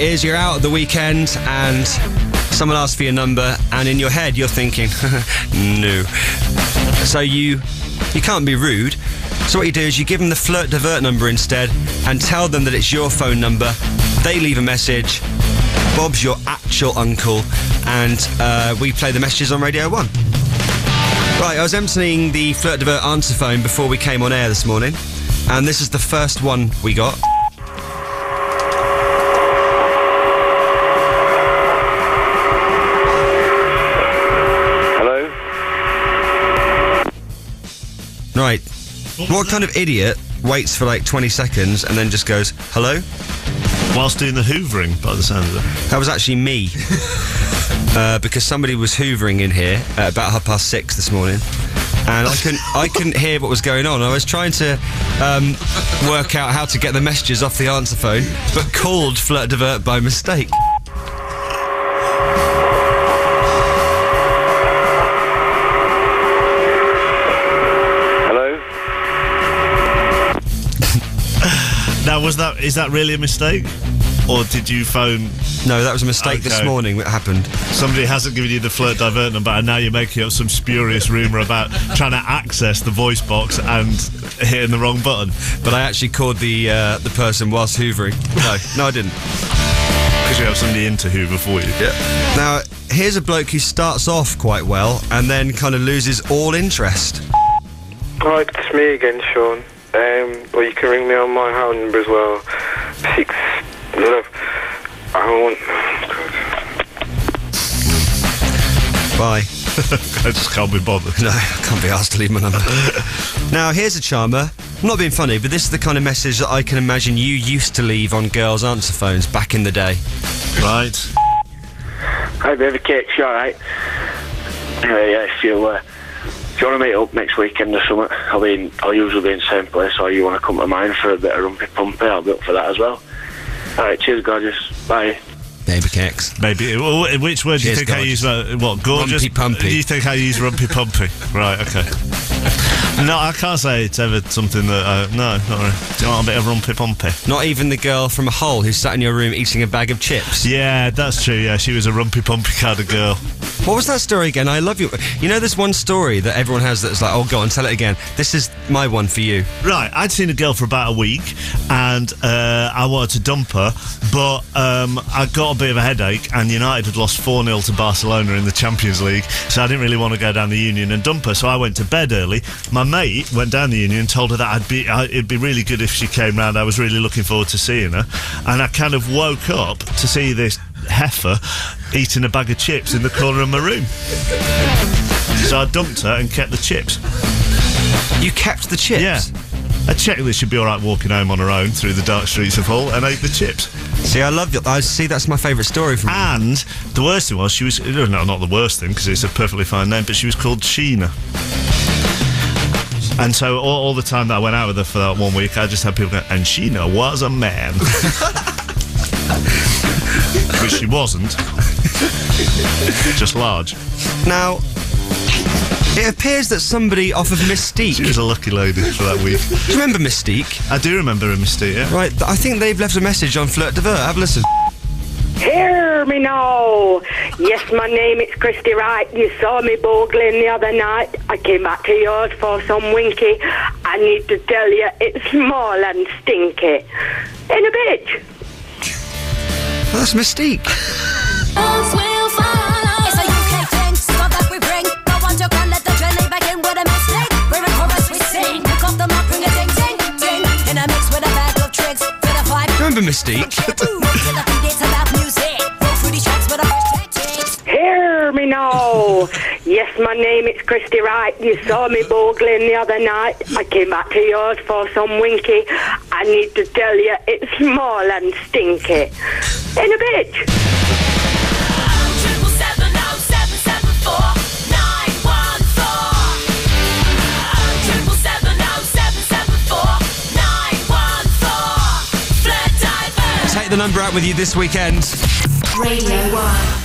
is you're out at the weekend and someone asks for your number, and in your head you're thinking, no. So you can't be rude. So what you do is you give them the Flirt Divert number instead and tell them that it's your phone number. They leave a message. Bob's your actual uncle, and we play the messages on Radio 1. Right, I was emptying the Flirt Divert answer phone before we came on air this morning, and this is the first one we got. Hello? Right. What kind of idiot waits for like 20 seconds and then just goes, hello? Whilst doing the hoovering, by the sound of it. That was actually me. Because somebody was hoovering in here at about 6:30 this morning, and I couldn't hear what was going on. I was trying to work out how to get the messages off the answer phone, but called Flirt Divert by mistake. Hello? Now, is that really a mistake? Or did you phone... No, that was a mistake this morning that happened. Somebody hasn't given you the Flirt Divert number, and now you're making up some spurious rumour about trying to access the voice box and hitting the wrong button. But I actually called the person whilst hoovering. No, I didn't. Because you have somebody in to hoover for you. Yeah. Now, here's a bloke who starts off quite well and then kind of loses all interest. Hi, it's me again, Sean. Or you can ring me on my house number as well. 6... Bye. I just can't be bothered. No, I can't be asked to leave my number. Now, here's a charmer. I'm not being funny, but this is the kind of message that I can imagine you used to leave on girls' answer phones back in the day. Right. Hi, baby cake, you alright? Anyway, yeah, if you want to meet up next weekend or something, I'll usually be in the same place, or you want to come to mine for a bit of rumpy pumpy, I'll be up for that as well. Alright, cheers, gorgeous. Bye. Baby cakes. Maybe. Which word do you think I use? What, gorgeous? Rumpy pumpy. Do you think I use rumpy pumpy? Right, okay. No, I can't say it's ever something that... no, not really. Do you want a bit of rumpy pumpy? Not even the girl from Hull who sat in your room eating a bag of chips? Yeah, that's true, yeah. She was a rumpy pumpy kind of girl. What was that story again? I love you. You know there's one story that everyone has that's like, oh, go on, tell it again. This is my one for you. Right, I'd seen a girl for about a week, and I wanted to dump her, but I got a bit of a headache, and United had lost 4-0 to Barcelona in the Champions League, so I didn't really want to go down the Union and dump her, so I went to bed early. My mate went down the Union and told her that it'd be really good if she came round. I was really looking forward to seeing her, and I kind of woke up to see this heifer eating a bag of chips in the corner of my room. So I dumped her and kept the chips. You kept the chips? Yeah. I checked that she'd be alright walking home on her own through the dark streets of Hull, and ate the chips. See, I love you. I see, that's my favourite story from you. And the worst thing was, she was... No, not the worst thing, because it's a perfectly fine name, but she was called Sheena. And so all the time that I went out with her for that 1 week, I just had people go, and Sheena was a man. Which she wasn't. Just large. Now, it appears that somebody offered Mystique. She was a lucky lady for that week. Do you remember Mystique? I do remember a Mystique, yeah. Right, I think they've left a message on Flirt Divert. Have a listen. Hear me now. Yes, my name is Christy Wright. You saw me bogling the other night. I came back to yours for some winky. I need to tell you, it's small and stinky. In a bit. Well, that's Mystique. It's a UK thing, so that we bring. Go on to call it the journey back in with a mistake. We're in chorus, we sing. Pick up the map, bring a ding, ding, ding. In a mix with a bag of tricks. With a vibe. Remember Mystique? Hear me now. Yes, my name is Christy Wright. You saw me bogling the other night. I came back to yours for some winky. I need to tell you, it's small and stinky. In a bit. Take the number out with you this weekend. Radio 1.